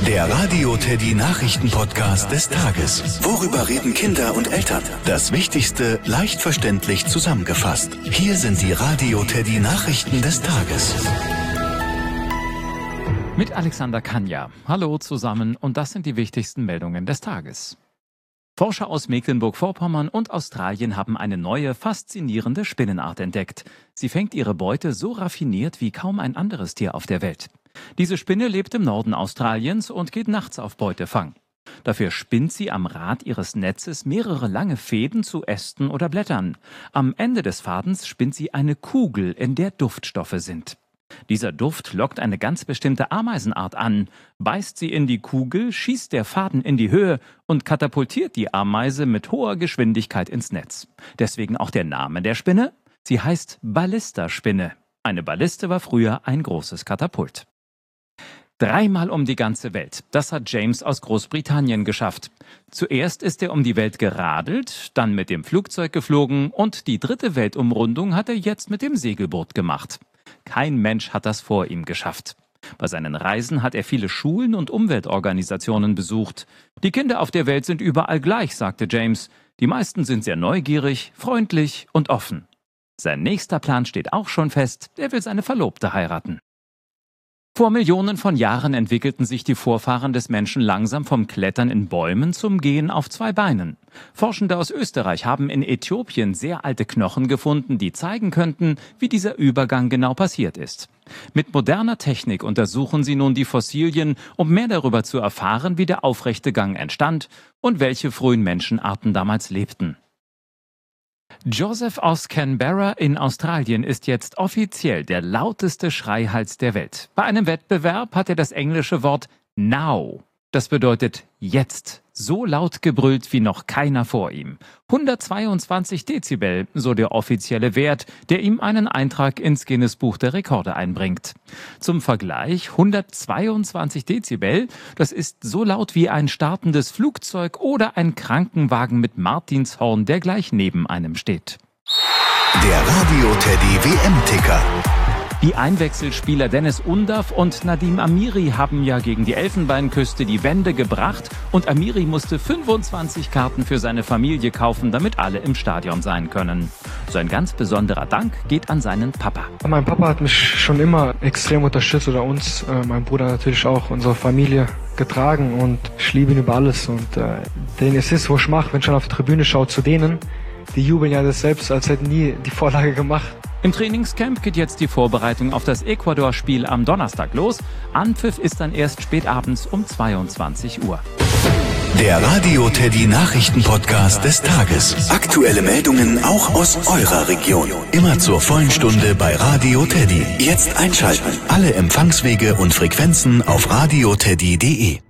Der Radio Teddy Nachrichten-Podcast des Tages. Worüber reden Kinder und Eltern? Das Wichtigste leicht verständlich zusammengefasst. Hier sind die Radio Teddy Nachrichten des Tages. Mit Alexander Kanja. Hallo zusammen und das sind die wichtigsten Meldungen des Tages. Forscher aus Mecklenburg-Vorpommern und Australien haben eine neue, faszinierende Spinnenart entdeckt. Sie fängt ihre Beute so raffiniert wie kaum ein anderes Tier auf der Welt. Diese Spinne lebt im Norden Australiens und geht nachts auf Beutefang. Dafür spinnt sie am Rad ihres Netzes mehrere lange Fäden zu Ästen oder Blättern. Am Ende des Fadens spinnt sie eine Kugel, in der Duftstoffe sind. Dieser Duft lockt eine ganz bestimmte Ameisenart an. Beißt sie in die Kugel, schießt der Faden in die Höhe und katapultiert die Ameise mit hoher Geschwindigkeit ins Netz. Deswegen auch der Name der Spinne. Sie heißt Ballistaspinne. Eine Balliste war früher ein großes Katapult. 3-mal um die ganze Welt. Das hat James aus Großbritannien geschafft. Zuerst ist er um die Welt geradelt, dann mit dem Flugzeug geflogen und die 3. Weltumrundung hat er jetzt mit dem Segelboot gemacht. Kein Mensch hat das vor ihm geschafft. Bei seinen Reisen hat er viele Schulen und Umweltorganisationen besucht. Die Kinder auf der Welt sind überall gleich, sagte James. Die meisten sind sehr neugierig, freundlich und offen. Sein nächster Plan steht auch schon fest. Er will seine Verlobte heiraten. Vor Millionen von Jahren entwickelten sich die Vorfahren des Menschen langsam vom Klettern in Bäumen zum Gehen auf 2 Beinen. Forschende aus Österreich haben in Äthiopien sehr alte Knochen gefunden, die zeigen könnten, wie dieser Übergang genau passiert ist. Mit moderner Technik untersuchen sie nun die Fossilien, um mehr darüber zu erfahren, wie der aufrechte Gang entstand und welche frühen Menschenarten damals lebten. Joseph aus Canberra in Australien ist jetzt offiziell der lauteste Schreihals der Welt. Bei einem Wettbewerb hat er das englische Wort Now. Das bedeutet jetzt. So laut gebrüllt wie noch keiner vor ihm. 122 Dezibel, so der offizielle Wert, der ihm einen Eintrag ins Guinness-Buch der Rekorde einbringt. Zum Vergleich, 122 Dezibel, das ist so laut wie ein startendes Flugzeug oder ein Krankenwagen mit Martinshorn, der gleich neben einem steht. Der Radio Teddy WM-Ticker. Die Einwechselspieler Dennis Undav und Nadim Amiri haben ja gegen die Elfenbeinküste die Wende gebracht und Amiri musste 25 Karten für seine Familie kaufen, damit alle im Stadion sein können. So ein ganz besonderer Dank geht an seinen Papa. Mein Papa hat mich schon immer extrem unterstützt oder uns, mein Bruder natürlich auch, unsere Familie getragen und ich liebe ihn über alles und den Assist, wo ich mache, wenn ich schon auf die Tribüne schaue, zu denen, die jubeln ja das selbst, als hätten nie die Vorlage gemacht. Im Trainingscamp geht jetzt die Vorbereitung auf das Ecuador-Spiel am Donnerstag los. Anpfiff ist dann erst spät abends um 22 Uhr. Der Radio Teddy Nachrichten-Podcast des Tages. Aktuelle Meldungen auch aus eurer Region. Immer zur vollen Stunde bei Radio Teddy. Jetzt einschalten. Alle Empfangswege und Frequenzen auf radioteddy.de.